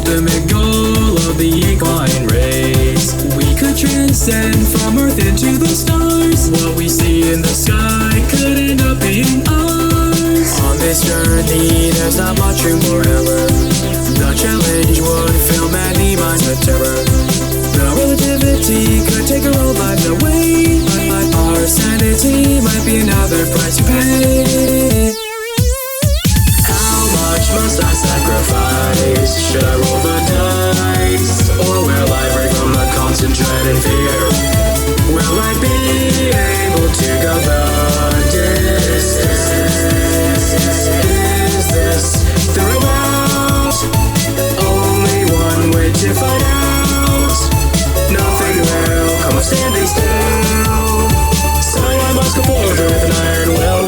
ultimate goal of the equine race. We could transcend from Earth into the stars. What we see in the sky could end up being ours. On this journey, there's not much room for error. The challenge would fill many minds with terror. The relativity could take our old lives away, but our sanity might be another price to pay. How much must I sacrifice? Should I roll the dice? Or will I break from the constant dread and fear? Will I be able to go the distance? Is this the route? Only one way to find out. Nothing will come of standing still, so I must go forward with an iron will.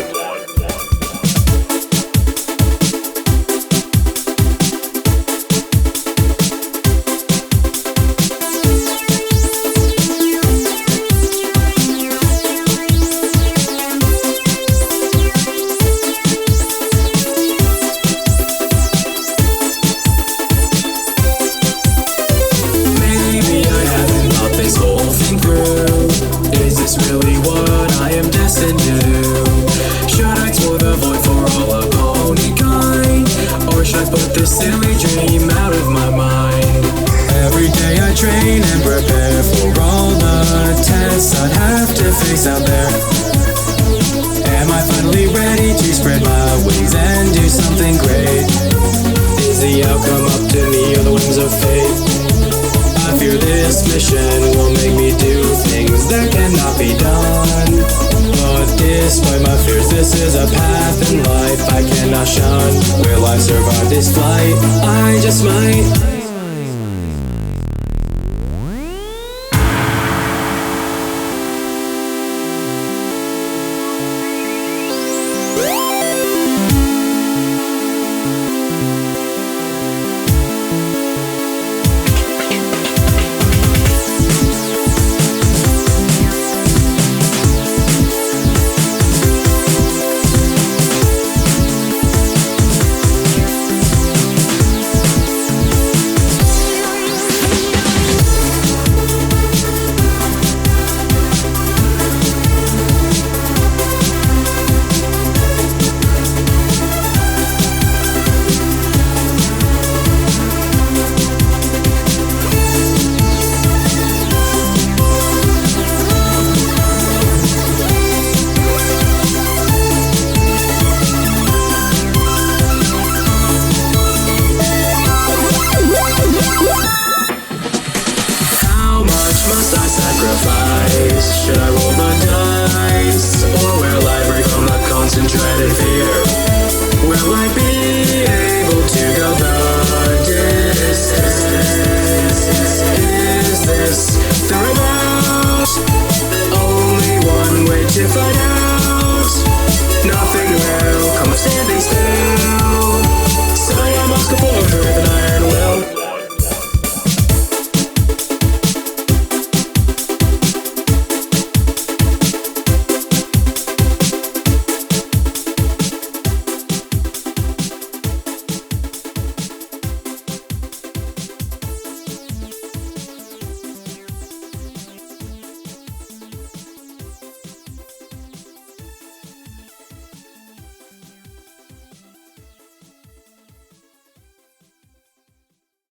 Really what I am destined to do? Should I explore the void for all opponent kind? Or should I put this silly dream out of my mind? Every day I train and prepare for all the tests I'd have to face out there. Am I finally ready to spread my wings and do something great? Is the outcome up to me or the whims of fate? I fear this mission will make me do things that cannot be done. But despite my fears, this is a path in life I cannot shun. Will I survive this flight? I just might. Should I roll the dice? Or will I break from the constant dread and fear? Will I be able to go the distance? Is this the route? Only one way to find out. Nothing will come of standing still.